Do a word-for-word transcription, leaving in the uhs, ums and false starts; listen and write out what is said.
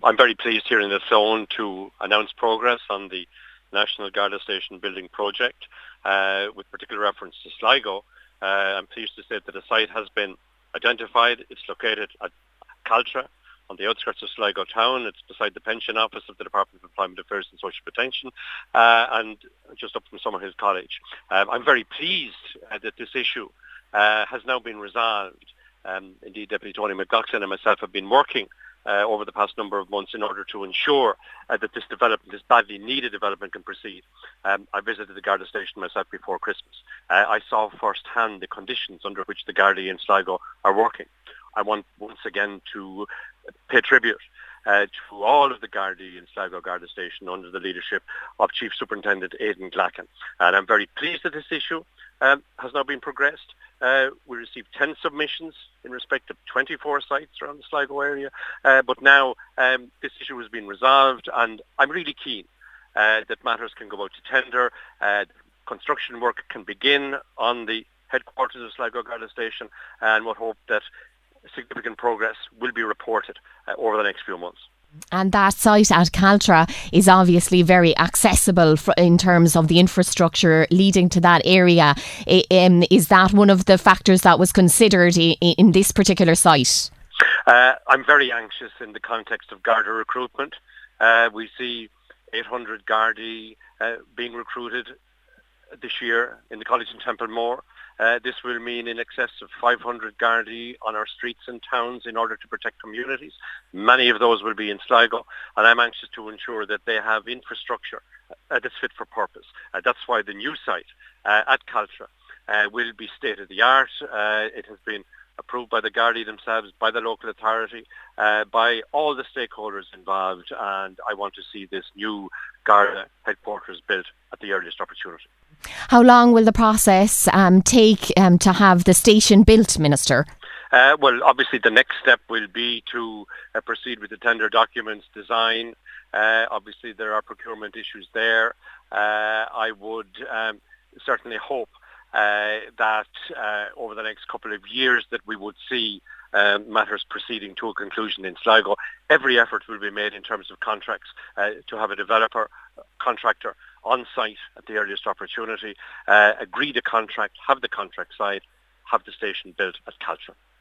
I'm very pleased here in the zone to announce progress on the National Garda Station building project, uh, with particular reference to Sligo. Uh, I'm pleased to say that the site has been identified. It's located at Caltra, on the outskirts of Sligo town. It's beside the pension office of the Department of Employment Affairs and Social Protection, uh, and just up from Summerhill College. Um, I'm very pleased uh, that this issue uh, has now been resolved. Um, indeed, Deputy Tony McLaughlin and myself have been working uh, over the past number of months in order to ensure uh, that this development, this badly needed development, can proceed. Um, I visited the Garda station myself before Christmas. Uh, I saw firsthand the conditions under which the Gardaí in Sligo are working. I want once again to pay tribute uh, to all of the Gardaí in Sligo Garda Station under the leadership of Chief Superintendent Aidan Glacken. And I'm very pleased that this issue um, has now been progressed. Uh, we received ten submissions in respect of twenty-four sites around the Sligo area, uh, but now um, this issue has been resolved, and I'm really keen uh, that matters can go out to tender, uh, construction work can begin on the headquarters of Sligo Garda Station, and would hope that significant progress will be reported uh, over the next few months. And that site at Caltra is obviously very accessible for, in terms of the infrastructure leading to that area. I, um, is that one of the factors that was considered in, in this particular site? Uh, I'm very anxious in the context of Garda recruitment. Uh, we see eight hundred Gardaí uh, being recruited this year in the College in Templemore. Uh, this will mean in excess of five hundred Gardaí on our streets and towns in order to protect communities. Many of those will be in Sligo, and I'm anxious to ensure that they have infrastructure uh, that's fit for purpose. Uh, that's why the new site uh, at Caltra uh, will be state-of-the-art. Uh, it has been approved by the Gardaí themselves, by the local authority, uh, by all the stakeholders involved, and I want to see this new Garda headquarters built at the earliest opportunity. How long will the process um, take um, to have the station built, Minister? Uh, well, obviously the next step will be to uh, proceed with the tender documents design. Uh, obviously there are procurement issues there. Uh, I would um, certainly hope uh, that uh, over the next couple of years that we would see um, matters proceeding to a conclusion in Sligo. Every effort will be made in terms of contracts uh, to have a developer, contractor on site at the earliest opportunity, uh, agree the contract, have the contract signed, have the station built at Caltra.